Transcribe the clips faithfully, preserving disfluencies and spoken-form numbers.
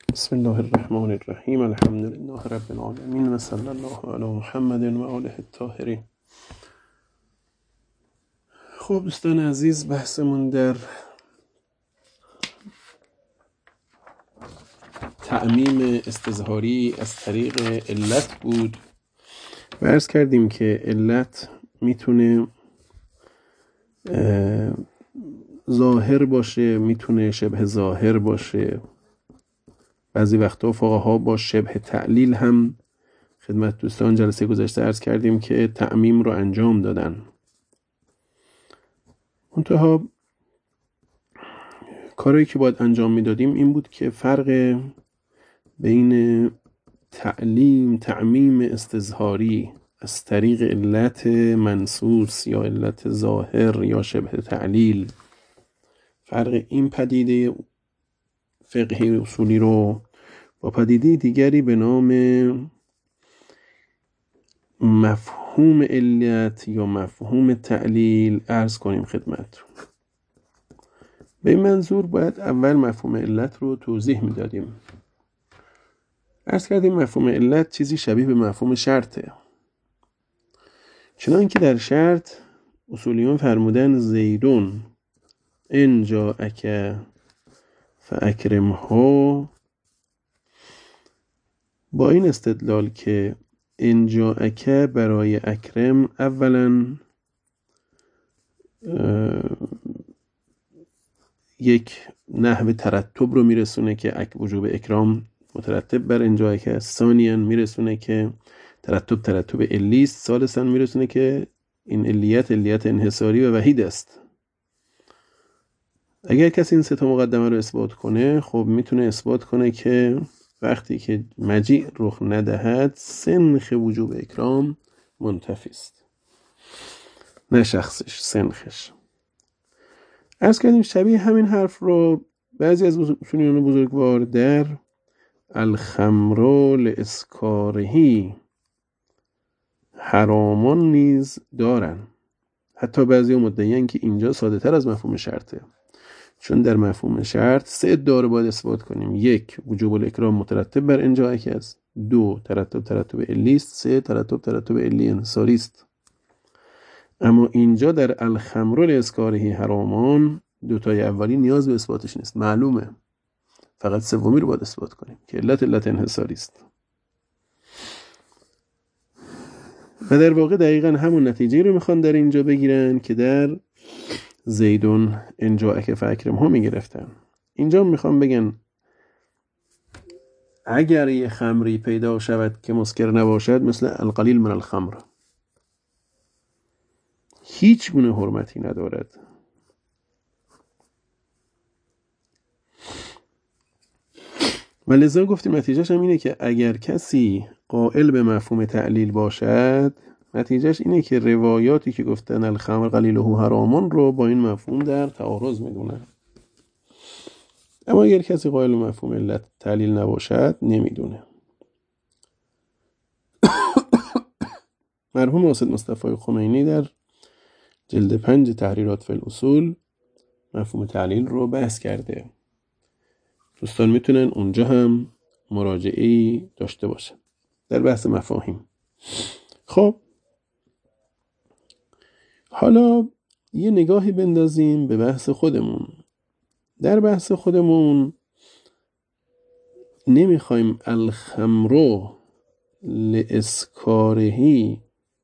بسم الله الرحمن الرحیم. الحمد لله رب العالمین و صلی الله علی محمد و آله الطاهرین. خب دوستان عزیز، بحثمون در تعمیم استظهاری از طریق علت بود و عرض کردیم که علت میتونه ظاهر باشه، میتونه شبه ظاهر باشه، بعضی وقتا فقها با شبه تعلیل هم خدمت دوستان جلسه گذشته عرض کردیم که تعمیم رو انجام دادن. منتها کاری که باید انجام میدادیم این بود که فرق بین تعلیم تعمیم استظهاری از طریق علت منصوص یا علت ظاهر یا شبه تعلیل، فرق این پدیده فقهی اصولی رو با پدیده دیگری به نام مفهوم علت یا مفهوم تعلیل عرض کنیم خدمت. به این منظور باید اول مفهوم علت رو توضیح میدادیم. عرض کردیم مفهوم علت چیزی شبیه به مفهوم شرطه، چنان که در شرط اصولیون فرمودن زیدون ان جاءک فاکرمه، با این استدلال که ان جاءک برای اکرم اولا یک نحو ترتب رو میرسونه که وجوب اکرام مترتب بر ان جاءک است، ثانیاً میرسونه که ترتب ترتب علی است، ثالثاً میرسونه که این علیت علیت انحصاری و وحید است. اگر کسی این سه تا مقدمه رو اثبات کنه، خب میتونه اثبات کنه که وقتی که مجیء رخ ندهد سنخ وجوب اکرام منتفی است، نه شخصش، سنخش. عرض کردیم شبیه همین حرف رو بعضی از اصولیون بزرگوار در الخمر لاسکارهی حرامان نیز دارن. حتی بعضی مدعیان که اینجا ساده تر از مفهوم شرطه، چون در مفهوم شرط سه ادعا رو باید اثبات کنیم: یک، وجوب الاکرام مترتب بر ان جاءک است; دو، ترتب ترتب علی است; سه، ترتب ترتب علی انحصاری است. اما اینجا در الخمر لاسکارهی حرامان دوتای اولی نیاز به اثباتش نیست، معلومه، فقط سومی رو باید اثبات کنیم که علت علت انحصاری است. و در واقع دقیقا همون نتیجه رو میخوان در اینجا بگیرن که در زیدون ان جاءک فاکرمه میگرفتن. اینجا میخوان بگن اگر یه خمری پیدا شود که مسکر نباشد، مثل القلیل من الخمر، هیچ گونه حرمتی ندارد. و لذا گفتیم نتیجهش هم اینه که اگر کسی قائل به مفهوم تعلیل باشد، نتیجهش اینه که روایاتی که گفتن الخمر قلیله حرامون رو با این مفهوم در تعارض میدونن. اما اگر کسی قائل به مفهوم علت تعلیل نباشد، نمیدونه. مرحوم حاسد مصطفی خمینی در جلد پنج تحریرات فی الاصول مفهوم تعلیل رو بحث کرده. دوستان میتونن اونجا هم مراجعه‌ای داشته باشن در بحث مفاهیم. خب حالا یه نگاهی بندازیم به بحث خودمون. در بحث خودمون نمیخوایم الخمر لاسکارهی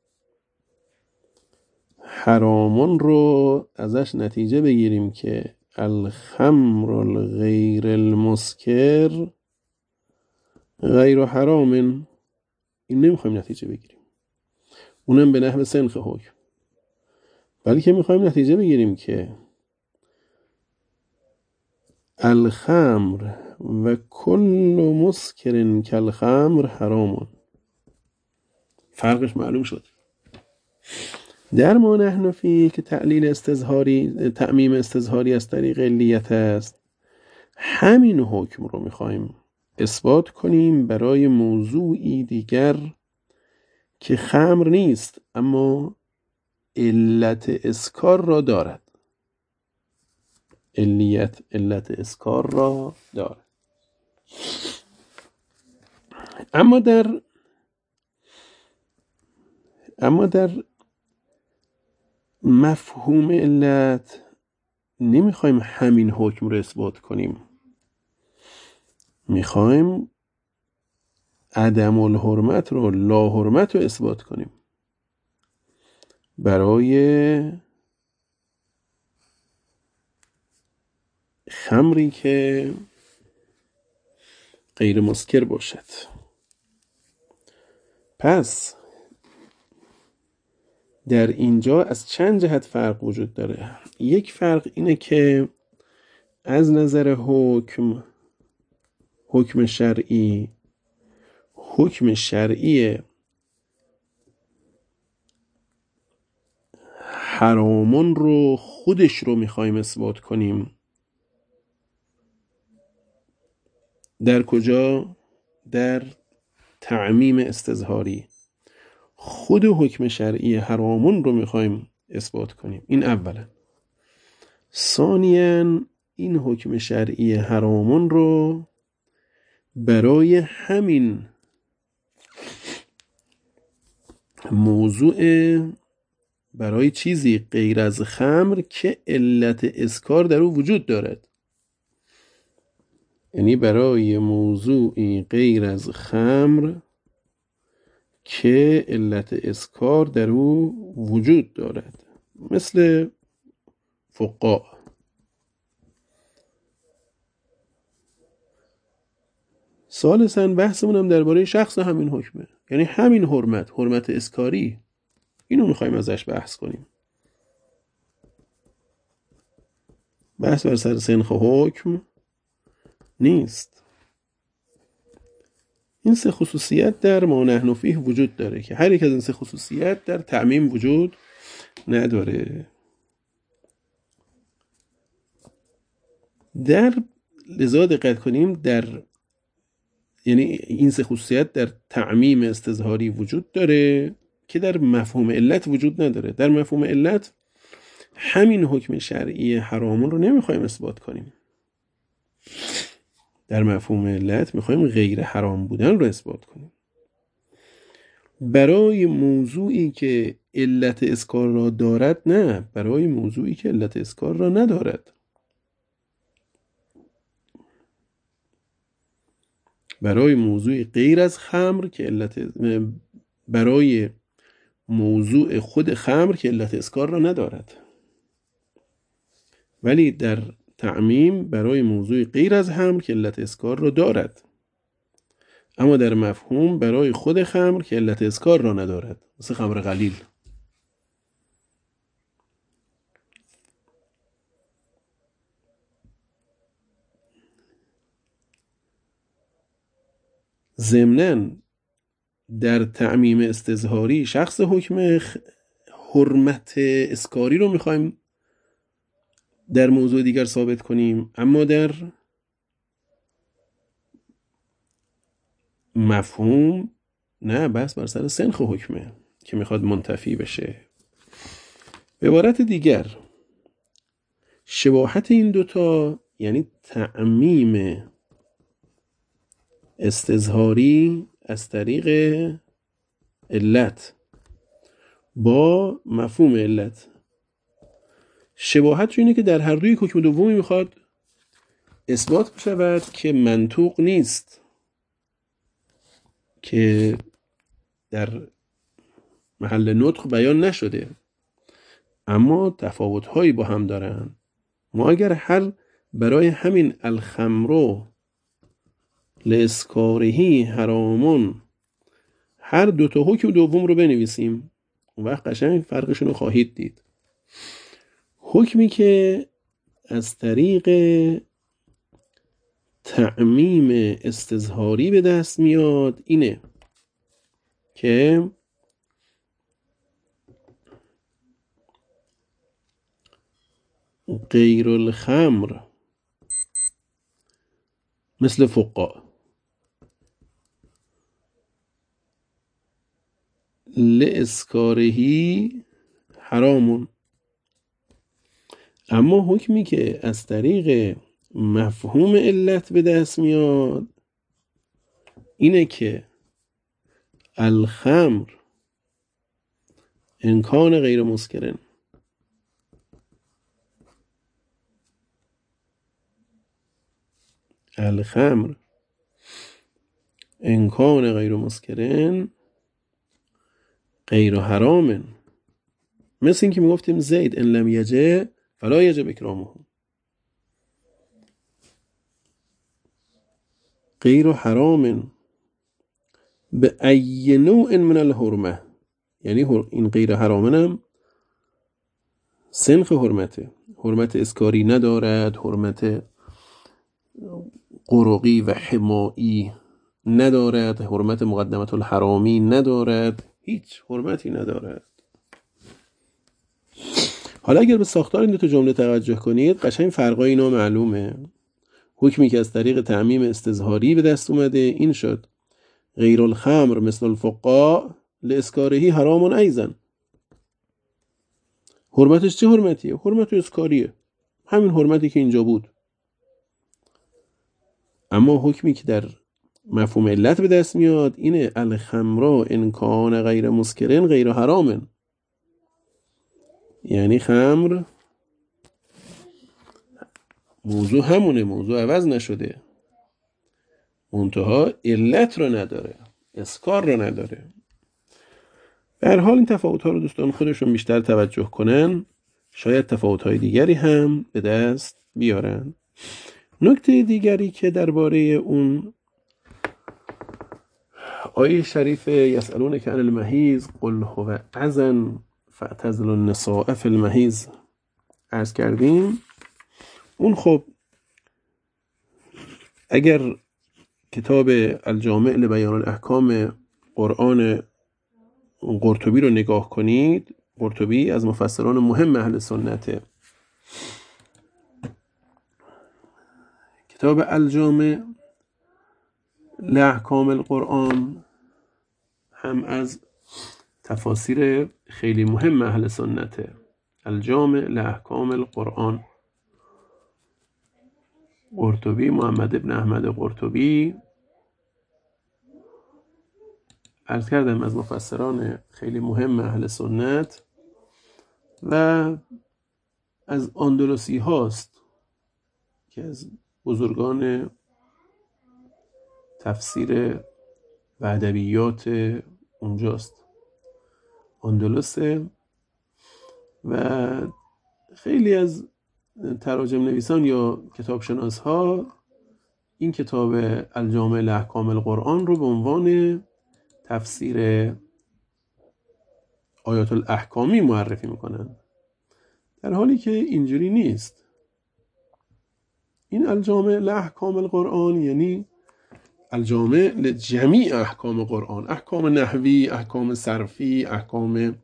حرامون رو ازش نتیجه بگیریم که الخمر الغیر المسکر غیر حرام. این نمیخوایم نتیجه بگیریم، اونم به نحو سنخ حکم، بلکه میخوایم نتیجه بگیریم که الخمر و کل مسکر کالخمر حرام. فرقش معلوم شد. در ما نحن فی که تعلیل استظهاری تعمیم استظهاری از طریق علیت است، همین حکم رو میخوایم اثبات کنیم برای موضوعی دیگر که خمر نیست اما علت اسکار را دارد. علیت علت اسکار را دارد. اما در اما در مفهوم علت نمیخوایم همین حکم رو اثبات کنیم، میخوایم عدم الحرمت رو، لا حرمت رو اثبات کنیم. برای خمری که غیر مسکر باشد. پس در اینجا از چند جهت فرق وجود داره. یک فرق اینه که از نظر حکم حکم شرعی حکم شرعی حرامون رو خودش رو میخوایم اثبات کنیم. در کجا؟ در تعمیم استظهاری خود حکم شرعی حرامون رو میخوایم اثبات کنیم. این اولا. ثانیاً این حکم شرعی حرامون رو برای همین موضوع، برای چیزی غیر از خمر که علت اسکار در او وجود دارد، یعنی برای موضوعی غیر از خمر که علت اسکار در او وجود دارد، مثل فقاع. ثالثاً بحثمون هم درباره شخص همین حکمه، یعنی همین حرمت، حرمت اسکاری، اینو میخوایم ازش بحث کنیم. بحث بر سر سنخ حکم نیست. این سه خصوصیت در ما نحن فیه وجود داره که هر یک از این سه خصوصیت در تعمیم وجود نداره. در لذا دقت کنیم، در یعنی این سه خصوصیت در تعمیم استظهاری وجود داره که در مفهوم علت وجود نداره. در مفهوم علت همین حکم شرعی حرامون رو نمیخوایم اثبات کنیم. در مفهوم علت میخوایم غیر حرام بودن رو اثبات کنیم. برای موضوعی که علت اسکار را دارد نه، برای موضوعی که علت اسکار را ندارد. برای موضوع غیر از خمر که علت برای موضوع خود خمر که علت اسکار را ندارد، ولی در تعمیم برای موضوع غیر از خمر که علت اسکار را دارد، اما در مفهوم برای خود خمر که علت اسکار را ندارد، مثل خمر قلیل. ضمناً در تعمیم استظهاری شخص حکم حرمت اسکاری رو میخوایم در موضوع دیگر ثابت کنیم، اما در مفهوم نه، بس بر سر سنخ حکمه که میخواد منتفی بشه. به عبارت دیگر شباهت این دوتا، یعنی تعمیم استظهاری از طریق علت با مفهوم علت، شباهت اینه که در هر دوی حکم دومی میخواد اثبات بشود که منطوق نیست، که در محل نطق بیان نشده، اما تفاوت‌هایی با هم دارن. ما اگر هر برای همین الخمرو لاسکارهی حرامون هر دو تا حکم دوم رو بنویسیم، اون وقت قشنگ فرقشون رو خواهید دید. حکمی که از طریق تعمیم استظهاری به دست میاد اینه که غیر الخمر مثل فقاع لاسکارهی حرامون، اما حکمی که از طریق مفهوم علت به دست میاد اینه که الخمر انکان غیر مسکرن، الخمر انکان غیر مسکرن غیر حرامن، مثل این که میگفتیم زید ان لم یجه فلا یجب اکرامه، غیر حرامن به ای نوع من الحرمه، یعنی این غیر حرامن هم سنخ حرمته، حرمت اسکاری ندارد، حرمت قرقی و حمایی ندارد، حرمت مقدمت الحرامی ندارد، هیچ حرمتی ندارد. حالا اگر به ساختار این دو تا جمله توجه کنید قشنگ فرقای اینا معلومه. حکمی که از طریق تعمیم استظهاری به دست اومده این شد غیر الخمر مثل الفقاع لاسکارهی حرام ایضا. حرمتش چه حرمتیه؟ حرمت اسکاریه، همین حرمتی که اینجا بود. اما حکمی که در مفهوم علت به دست میاد اینه الخمرا ان کان غیر مسکرن غیر حرامن، یعنی خمر موضوع همونه، موضوع عوض نشده، منتها علت رو نداره، اسکار رو نداره. به هر حال این تفاوت‌ها رو دوستان خودشون بیشتر توجه کنن شاید تفاوت‌های دیگری هم به دست بیارن. نکته دیگری که درباره اون آیه شریف یسألونک عن المحیض قل هو اذی فاعتزلوا النساء فی المحیض عرض کردیم، اون خب اگر کتاب الجامع لبیان الاحکام قرآن قرطبی رو نگاه کنید، قرطبی از مفسران مهم اهل سنته، کتاب الجامع لاحکام القرآن هم از تفاسیر خیلی مهم اهل سنته، الجامع لاحکام القرآن، قرطبی محمد ابن احمد قرطبی عرض کردم از مفسران خیلی مهم اهل سنت و از اندلسی هاست که از بزرگان تفسیر و ادبیات اونجاست، اندلسه. و خیلی از تراجم نویسان یا کتابشناس ها این کتاب الجامع لاحکام القرآن رو به عنوان تفسیر آیات الاحکامی معرفی میکنن، در حالی که اینجوری نیست. این الجامع لاحکام القرآن یعنی الجامع لجمیع احکام قرآن، احکام نحوی، احکام صرفی، احکام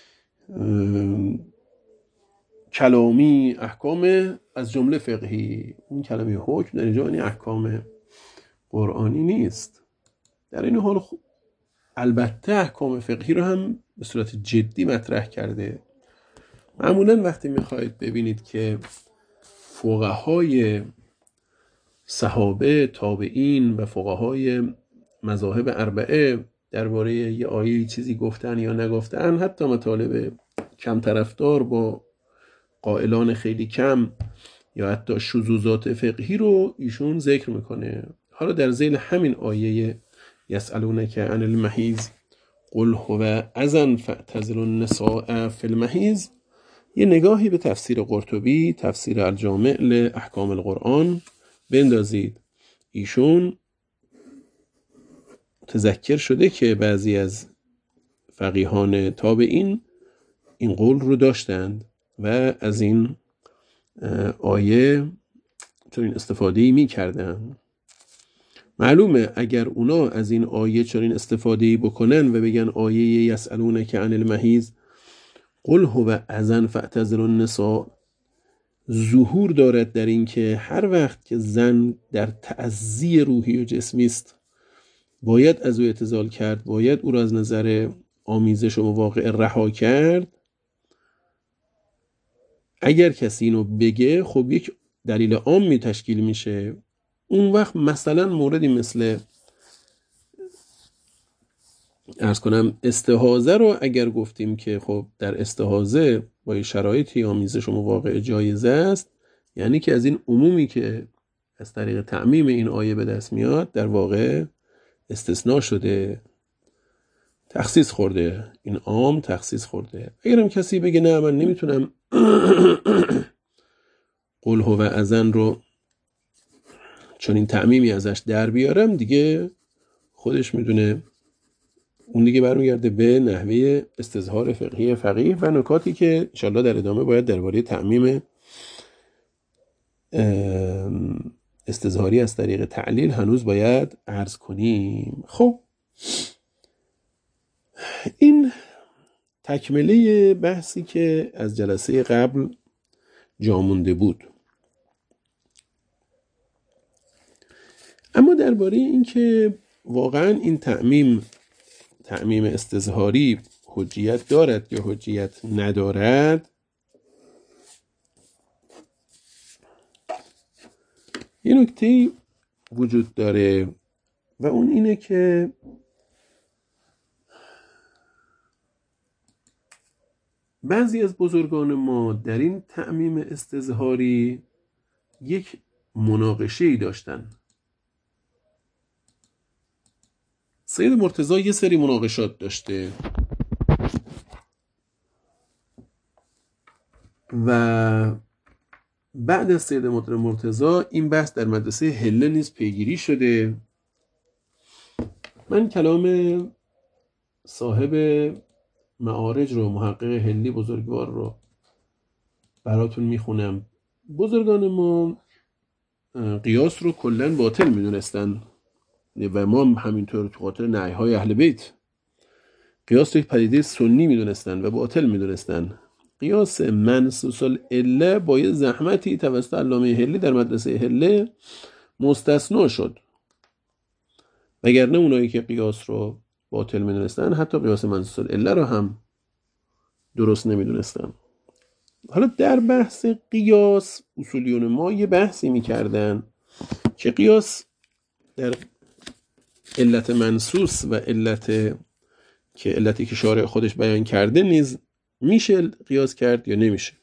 کلامی، احکام از جمله فقهی. اون کلمه حکم در اینجا یعنی احکام قرآنی نیست. در این حال البته احکام فقهی رو هم به صورت جدی مطرح کرده. معمولا وقتی میخواید ببینید که فقهای صحابه، تابعین و فقهای مذاهب اربعه درباره یه آیه چیزی گفتن یا نگفتن، حتی مطالب کم طرفدار با قائلان خیلی کم یا حتی شذوذات فقهی رو ایشون ذکر میکنه. حالا در ذیل همین آیه یسألونک عن المحیض قل هو اذی فاعتزلوا النساء فی المحیض یه نگاهی به تفسیر قرطبی، تفسیر الجامع لاحکام القرآن بندازید. ایشون تذکر شده که بعضی از فقیهان تابعین این قول رو داشتند و از این آیه چنین استفاده‌ای می‌کردند. معلومه اگر اونا از این آیه چنین استفاده‌ای بکنن و بگن آیه یسألونک عن المحیض قل هو اذی فاعتزلوا النساء ظهور دارد در این که هر وقت که زن در تعزی روحی و جسمی است باید از او اعتزال کرد، باید او را از نظر آمیزش و مواقع رها کرد. اگر کسی اینو بگه خب یک دلیل عامی تشکیل میشه. اون وقت مثلا موردی مثل عرض کنم استحاضه رو اگر گفتیم که خب در استحاضه با شرایطی آمیزش و مواقع جایزه است، یعنی که از این عمومی که از طریق تعمیم این آیه به دست میاد در واقع استثناء شده، تخصیص خورده، این عام تخصیص خورده. اگرم کسی بگه نه من نمیتونم قل هو اذن رو چون این تعمیمی ازش در بیارم، دیگه خودش میدونه، اون دیگه برمیگرده به نحوه استظهار فقهی فقیه و نکاتی که انشالله در ادامه باید درباره تعمیم استظهاری از طریق تعلیل هنوز باید عرض کنیم. خب این تکمله بحثی که از جلسه قبل جا مونده بود. اما درباره این که واقعا این تعمیم تعمیم استظهاری حجیت دارد یا حجیت ندارد، یه نکته وجود داره و اون اینه که بعضی از بزرگان ما در این تعمیم استظهاری یک مناقشه‌ای داشتن. سید مرتضی یه سری مناقشات داشته و بعد از سید مرتضی این بحث در مدرسه حله نیز پیگیری شده. من کلام صاحب معارج رو، محقق حلی بزرگوار رو براتون میخونم. بزرگان ما قیاس رو کلن باطل میدونستن و ما همینطور تو خاطر نهی‌های اهل بیت قیاس رو یک پدیده سنی میدونستن و باطل میدونستن. قیاس منصوص العله با یه زحمتی توسط علامه حلی در مدرسه حله مستثنا شد، وگرنه اونایی که قیاس رو باطل میدونستن حتی قیاس منصوص العله رو هم درست نمیدونستن. حالا در بحث قیاس اصولیون ما یه بحثی میکردن که قیاس در علت منصوص و علت که علتی که شارع خودش بیان کرده نیز میشه قیاس کرد یا نمیشه.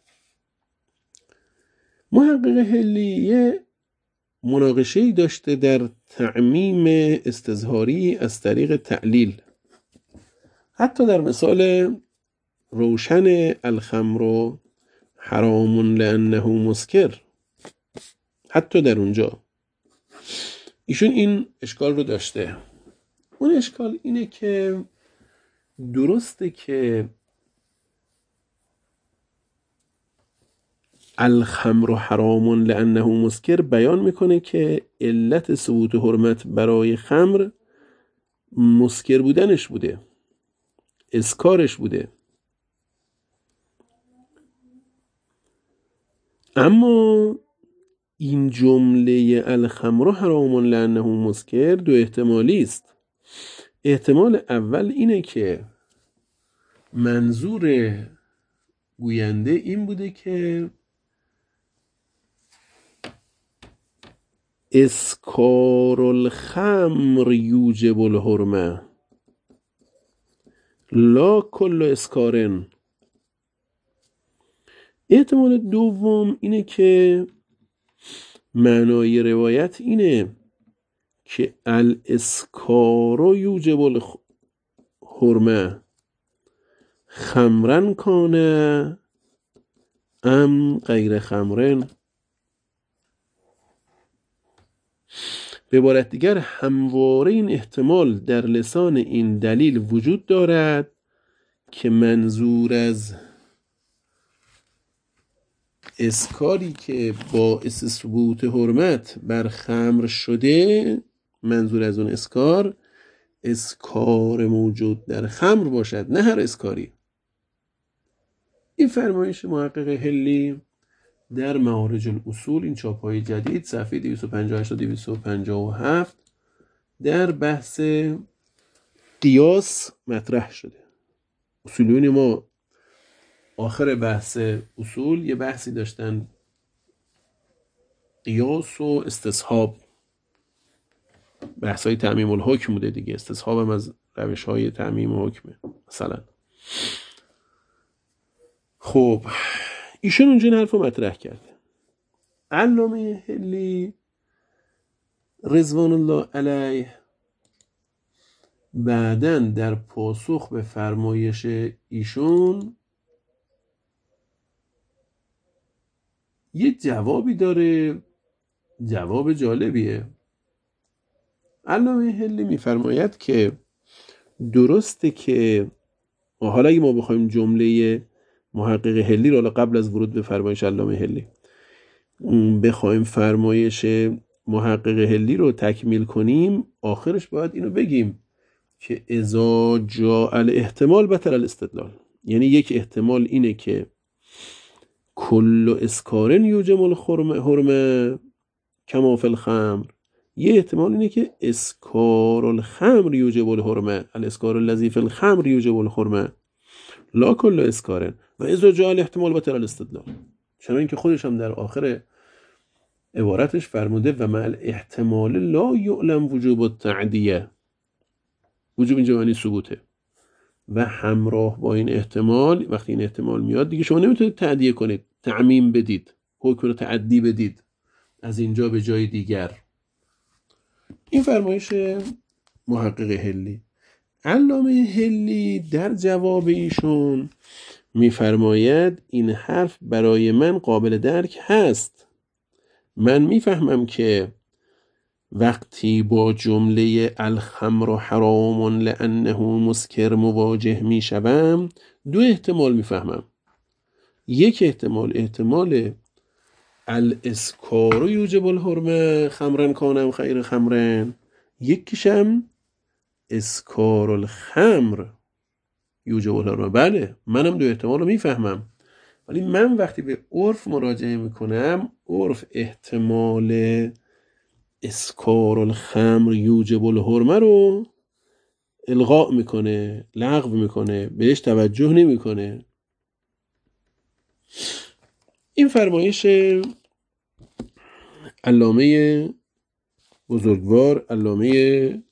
محقق حلی یه مناقشه‌ای داشته در تعمیم استظهاری از طریق تعلیل، حتی در مثال روشن الخمر حرام لانه مسکر، حتی در اونجا ایشون این اشکال رو داشته. اون اشکال اینه که درسته که الخمر حرام لانه مسکر بیان میکنه که علت ثبوت حرمت برای خمر مسکر بودنش بوده، اسکارش بوده، اما این جمله الخمر حرام لانه مسکر دو احتمالی است. احتمال اول اینه که منظور گوینده این بوده که اسکار الخمر یوجب الحرمه لا کل اسکارن. احتمال دوم اینه که معنای روایت اینه که الاسکار یوجب الحرمه خمرن کانه ام غیر خمرن. به عبارت دیگر همواره این احتمال در لسان این دلیل وجود دارد که منظور از اسکاری که باعث ثبوت حرمت بر خمر شده، منظور از اون اسکار اسکار موجود در خمر باشد، نه هر اسکاری. این فرمایش محقق حلی در معارج الاصول، این چاپ‌های جدید، صفحه دویست و پنجاه و هشت تا دویست و پنجاه و هفت در بحث قیاس مطرح شده. اصولیون ما آخر بحث اصول یه بحثی داشتن، قیاس و استصحاب، بحثای تعمیم الحکم بوده دیگه، استصحابم از روش های تعمیم الحکم مثلا. خب ایشون اونجا این حرف رو مطرح کرده. علامه حلی رضوان الله علیه بعدن در پاسخ به فرمایش ایشون یه جوابی داره، جواب جالبیه. علامه حلی میفرماید که درسته که حالا اگه ما بخوایم جمله محقق حلی رو قبل از ورود به فرمایش علامه حلی بخوایم فرمایش محقق حلی رو تکمیل کنیم، آخرش باید اینو بگیم که اذا جاء الاحتمال بطل الاستدلال. یعنی یک احتمال اینه که کل اسکارن یوجب الحرمه کما فی الخمر، یه احتمال اینه که اسکار الخمر یوجب الحرمه، الاسکار الذی فی الخمر یوجب الحرمه لا کل اسکارن و اذا جاء الاحتمال بطل الاستدلال. چرا اینکه خودش هم در آخر عبارتش فرموده و مع الاحتمال لا یعلم وجوب التعدیه، وجوب اینجا معنی ثبوته، و همراه با این احتمال وقتی این احتمال میاد دیگه شما نمیتونید تعدیه کنید، تعمیم بدید، حکم رو تعدی بدید از اینجا به جای دیگر. این فرمایش محقق حلی. علامه حلی در جواب ایشون میفرماید این حرف برای من قابل درک هست، من میفهمم که وقتی با جمله الخمر حرام لانه مسکر مواجه میشوم دو احتمال میفهمم. یک احتمال احتمال الاسکار یوجب الحرمه خمرن کانم خیر خمرن، یکیشم اسکار الخمر یوجب الحرمه. بله منم دو احتمال رو میفهمم، ولی من وقتی به عرف مراجعه میکنم عرف احتمال اسکار الخمر یوجب الحرمه رو الغاء میکنه، لغو میکنه، بهش توجه نمیکنه. این فرمایش علامه بزرگوار علامه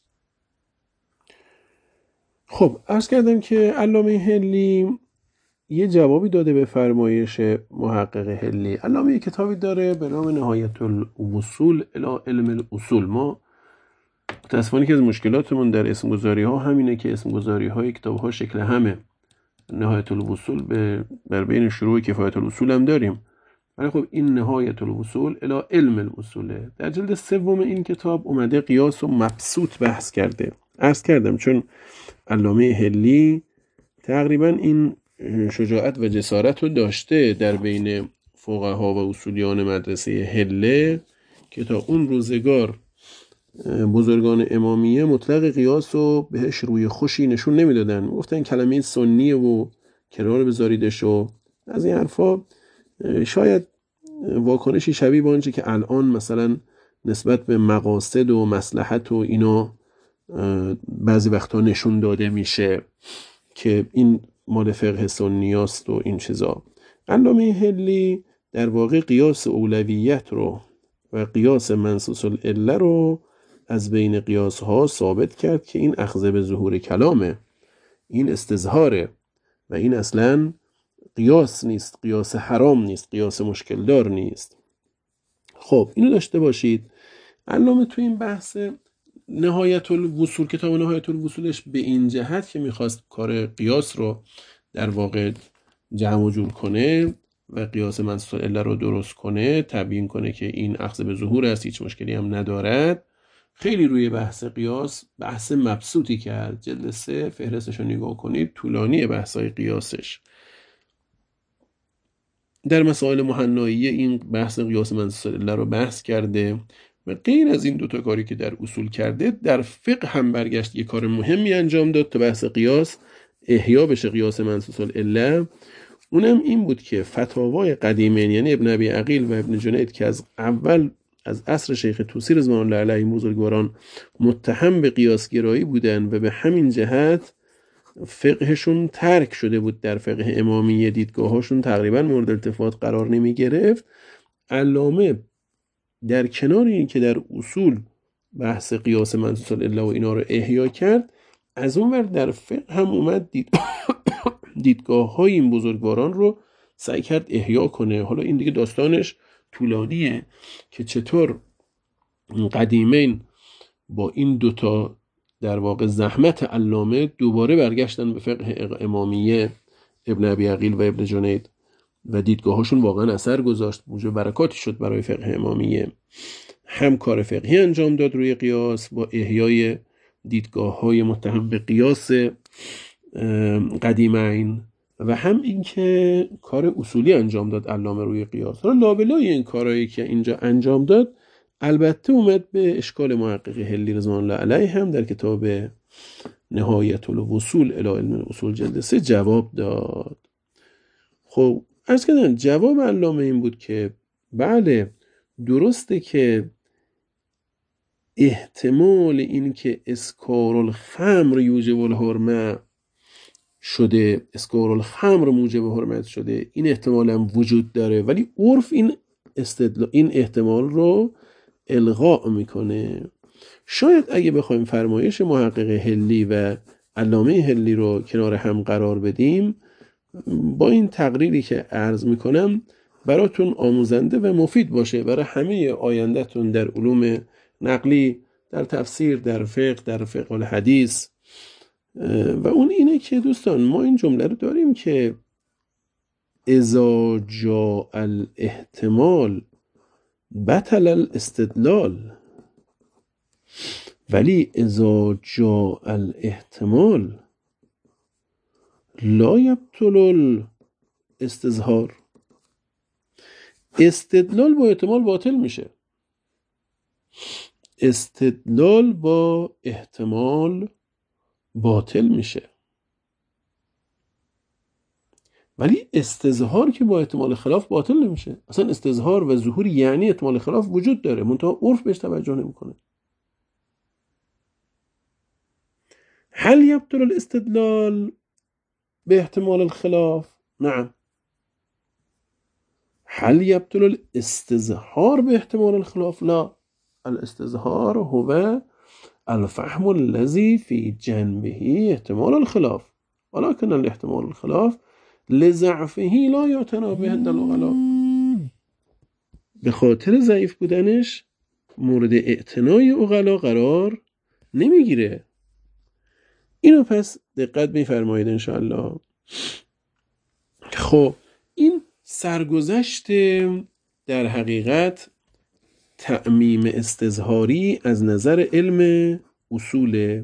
خب عرض کردم که علامه حلی یه جوابی داده به فرمایش محقق حلی. علامه یه کتابی داره به نام نهایت الوصول الی علم الاصول. ما متاسفانه که از مشکلاتمون در اسمگذاری ها همینه که اسمگذاری های کتاب ها شکل همه. نهایت الوصول به بر بین شروع کفایت الاصول هم داریم، ولی خب این نهایت الوصول الی علم الاصوله. در جلد سوم این کتاب اومده قیاس و مبسوط بحث کرده. عرض کردم چون علامه حلی تقریبا این شجاعت و جسارت رو داشته در بین فقها و اصولیان مدرسه حله که تا اون روزگار بزرگان امامیه مطلق قیاس رو بهش روی خوشی نشون نمیدادن، گفتن کلمه سنیه و کنار بذاریدش و از این حرفا. شاید واکنشی شبیه به آنچه که الان مثلا نسبت به مقاصد و مصلحت و اینا بعضی وقتا نشون داده میشه که این مال فقه سنیاست و این چیزا. علامه حلی در واقع قیاس اولویت رو و قیاس منصوص العله رو از بین قیاس ها ثابت کرد که این اخذ به ظهور کلامه، این استظهاره و این اصلا قیاس نیست، قیاس حرام نیست، قیاس مشکل دار نیست. خب اینو داشته باشید. علامه تو این بحث نهایت الوصول، کتاب نهایت الوصولش به این جهت که میخواست کار قیاس رو در واقع جمع و جور کنه و قیاس منصوص العله رو درست کنه، تبیین کنه که این اخذ به ظهور است، هیچ مشکلی هم ندارد. خیلی روی بحث قیاس بحث مبسوطی کرد. جلد سه فهرستش رو نگاه کنید، طولانی بحثای قیاسش. در مسائل محنایی این بحث قیاس منصوص العله رو بحث کرده و غیر از این دوتا کاری که در اصول کرده در فقه هم برگشت یه کار مهمی انجام داد تا بحث قیاس احیا بشه، قیاس منصوص العله. اونم این بود که فتاوای قدیمین یعنی ابن ابی عقیل و ابن جنید که از اول از عصر شیخ طوسی رضوان الله علیه بزرگواران متهم به قیاس گرایی بودن و به همین جهت فقهشون ترک شده بود، در فقه امامیه دیدگاهاشون تقریبا مورد التفات قرار نمی گرفت. علامه در کنار این که در اصول بحث قیاس منصوص الا و اینا رو احیا کرد، از اون ور در فقه هم اومد دید دیدگاه های این بزرگواران رو سعی کرد احیا کنه. حالا این دیگه داستانش طولانیه که چطور قدیمین با این دوتا در واقع زحمت علامه دوباره برگشتن به فقه امامیه، ابن ابی عقیل و ابن جنید، و دیدگاهاشون واقعا اثر گذاشت، موجب برکاتی شد برای فقه امامیه. هم کار فقهی انجام داد روی قیاس با احیای دیدگاه های متهم به قیاس قدیمین، و هم اینکه کار اصولی انجام داد علامه روی قیاس. حالا لابلای این کارهایی که اینجا انجام داد، البته اومد به اشکال محقق هلی رضوان الله علیه هم در کتاب نهایت الوصول الی علم الاصول جلد سه جواب داد. خب عرض کردن جواب علامه این بود که بله درسته که احتمال این که اسکار الخمر یوجب الحرمه شده، اسکار الخمر موجب حرمت شده، این احتمال هم وجود داره، ولی عرف این استدلال این احتمال رو الغا میکنه. شاید اگه بخوایم فرمایش محقق هلی و علامه هلی رو کنار هم قرار بدیم، با این تقریری که عرض میکنم براتون آموزنده و مفید باشه برای همه آیندهتون در علوم نقلی، در تفسیر، در فقه، در فقه الحدیث. و اون اینه که دوستان ما این جمله رو داریم که اذا جاء الاحتمال بطل الاستدلال، ولی اذا جاء الاحتمال لا یبطل الاستظهار. استدلال با احتمال باطل میشه، استدلال با احتمال باطل میشه، ولی استظهار که با احتمال خلاف باطل نمیشه. اصلا استظهار و ظهور یعنی احتمال خلاف وجود داره، منتها عرف بهش توجه نمیکنه. هل یبطل الاستدلال به احتمال الخلاف؟ نعم. هل یبطل الاستظهار به احتمال الخلاف؟ لا. الاستظهار هو الفهم الذي في جنبه احتمال الخلاف، ولكن الاحتمال الخلاف لضعفه لا یعتنا به عند العقلاء. به خاطر ضعیف بودنش مورد اعتنای عقلا قرار نمیگیره. اینو پس دقت میفرمایید انشاءالله. خب این سرگذشت در حقیقت تعمیم استظهاری از نظر علم اصول.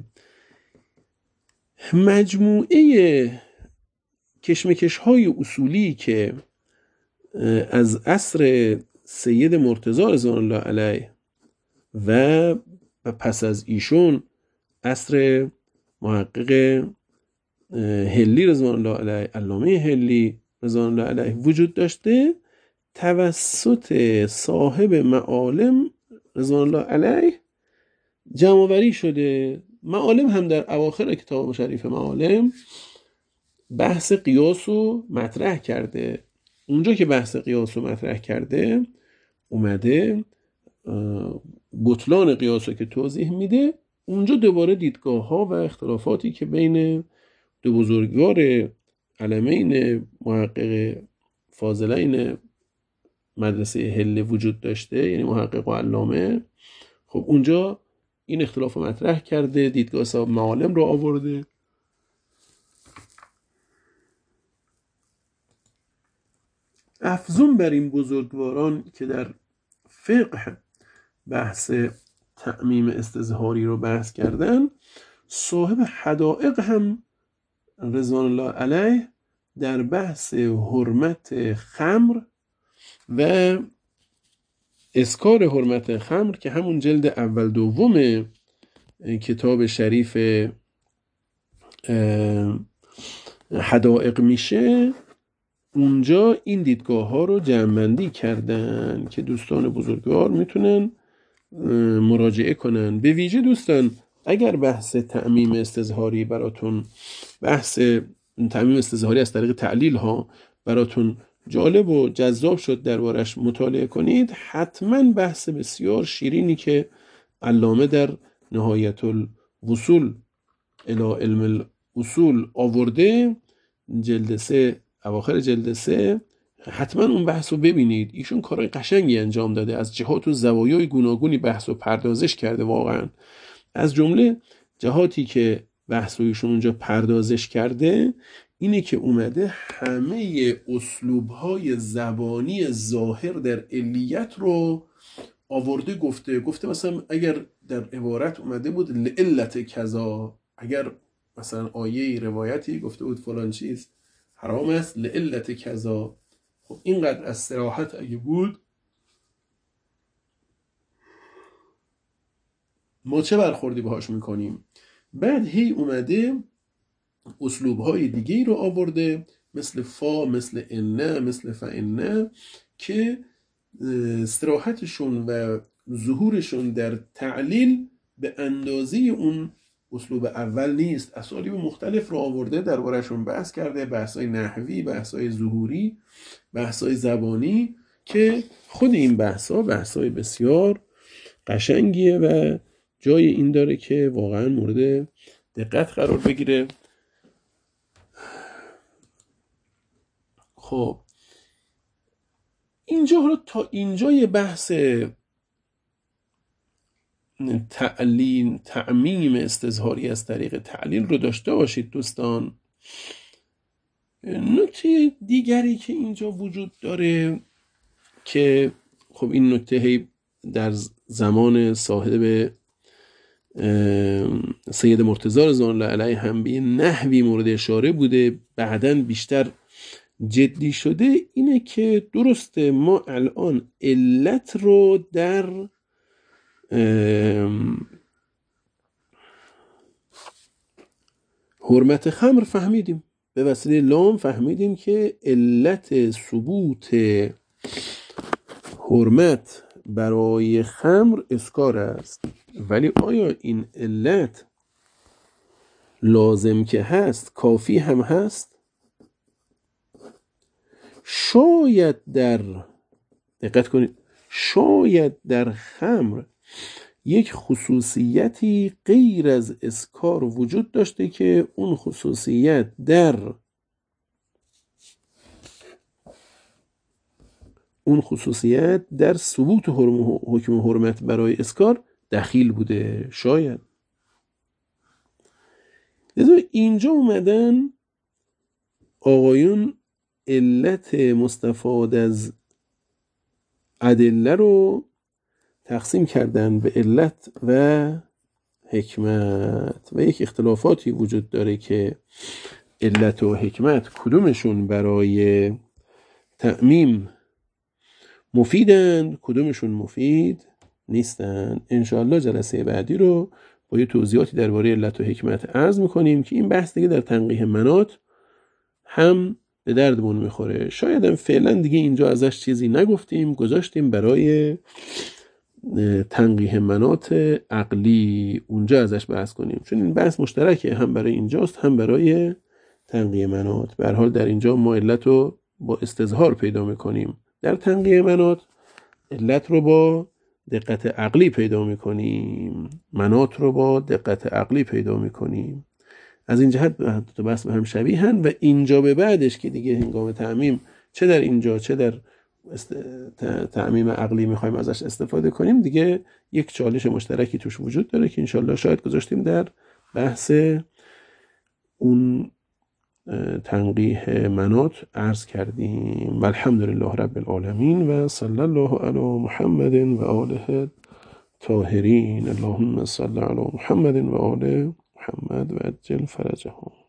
مجموعه کشمکش های اصولی که از عصر سید مرتضی رضوان الله علیه و پس از ایشون عصر محقق هلی رضوان الله علیه، علامه هلی رضوان الله علیه وجود داشته، توسط صاحب معالم رضوان الله علیه جمع‌آوری شده. معالم هم در اواخر کتاب شریف معالم بحث قیاس رو مطرح کرده. اونجا که بحث قیاس رو مطرح کرده اومده بطلان قیاس رو که توضیح میده، اونجا دوباره دیدگاه ها و اختلافاتی که بین دو بزرگوار علمین محقق فاضلین مدرسه هله وجود داشته، یعنی محقق و علامه، خب اونجا این اختلاف رو مطرح کرده، دیدگاه صاحب معالم رو آورده. افزون بر این بزرگواران که در فقه بحث تعمیم استظهاری رو بحث کردن، صاحب حدائق هم رضوان الله علیه در بحث حرمت خمر و اسکار حرمت خمر که همون جلد اول دوم کتاب شریف حدائق میشه، اونجا این دیدگاه ها رو جمع‌بندی کردن که دوستان بزرگوار میتونن مراجعه کنن. به ویژه دوستان اگر بحث تعمیم استظهاری براتون، بحث تعمیم استظهاری از طریق تعلیل ها براتون جالب و جذاب شد دربارش مطالعه کنید، حتما بحث بسیار شیرینی که علامه در نهایت الوصول الی علم الاصول آورده، جلد سه، اواخر جلد سه. حتما اون بحث رو ببینید. ایشون کارهای قشنگی انجام داده، از جهات و زوایای گوناگونی بحث رو پردازش کرده. واقعا از جمله جهاتی که بحث رو ایشون اونجا پردازش کرده اینه که اومده همه اسلوب‌های زبانی ظاهر در علیت رو آورده گفته. گفته مثلا اگر در عبارت اومده بود لعلت کذا، اگر مثلا آیه روایتی گفته بود فلان چیز حرام است لعلت کذا، خب اینقدر از صراحت اگه بود ما چه برخوردی باهاش میکنیم؟ بعد هی اومده اسلوب‌های دیگه رو آورده، مثل فا، مثل انه، مثل فانه، که صراحتشون و ظهورشون در تعلیل به اندازه اون اسلوب اول نیست. اسالیب مختلف رو آورده، درباره‌شون بحث کرده، بحث‌های نحوی، بحث‌های ظهوری، بحث‌های زبانی، که خود این بحث‌ها بحث‌های بسیار قشنگیه و جای این داره که واقعا مورد دقت قرار بگیره. خب اینجا حالا تا اینجا یه بحث تعلیل، تعمیم استظهاری از طریق تعلیل رو داشته باشید دوستان. نکته دیگری که اینجا وجود داره که خب این نکته در زمان صاحب سید مرتضی رضوان الله علیه هم به نحوی مورد اشاره بوده، بعداً بیشتر جدی شده، اینه که درسته ما الان علت رو در حرمت خمر فهمیدیم، به وسیله لام فهمیدیم که علت ثبوت حرمت برای خمر اسکار است. ولی آیا این علت لازم که هست کافی هم هست؟ شاید در دقت کنید شاید در خمر یک خصوصیتی غیر از اسکار وجود داشته که اون خصوصیت در اون خصوصیت در ثبوت حکم حرمت برای اسکار دخیل بوده. شاید لذا اینجا اومدن آقایون علت مستفاد از ادله رو تقسیم کردن به علت و حکمت و یک اختلافاتی وجود داره که علت و حکمت کدومشون برای تعمیم مفیدند، کدومشون مفید نیستند. انشاءالله جلسه بعدی رو با یه توضیحاتی درباره علت و حکمت عرض میکنیم که این بحث دیگه در تنقیح مناط هم به دردمون میخوره. شاید هم فعلا دیگه اینجا ازش چیزی نگفتیم، گذاشتیم برای تنقیح مناط عقلی اونجا ازش بحث کنیم، چون این بحث مشترکه، هم برای اینجاست هم برای تنقیح مناط. به هر حال در اینجا ما علت رو با استظهار پیدا میکنیم، در تنقیح مناط علت رو با دقت عقلی پیدا میکنیم، مناط رو با دقت عقلی پیدا میکنیم. از این جهت دو بحث به هم شبیهن و اینجا به بعدش که دیگه هنگام تعمیم چه در اینجا چه در است... تعمیم عقلی میخوایم ازش استفاده کنیم، دیگه یک چالش مشترکی توش وجود داره که انشالله شاید گذاشتیم در بحث اون تنقیح مناط عرض کردیم. و الحمدلله رب العالمین و صلی الله علی محمد و آله طاهرین. اللهم صل علی محمد و آله محمد و عجل فرجهم.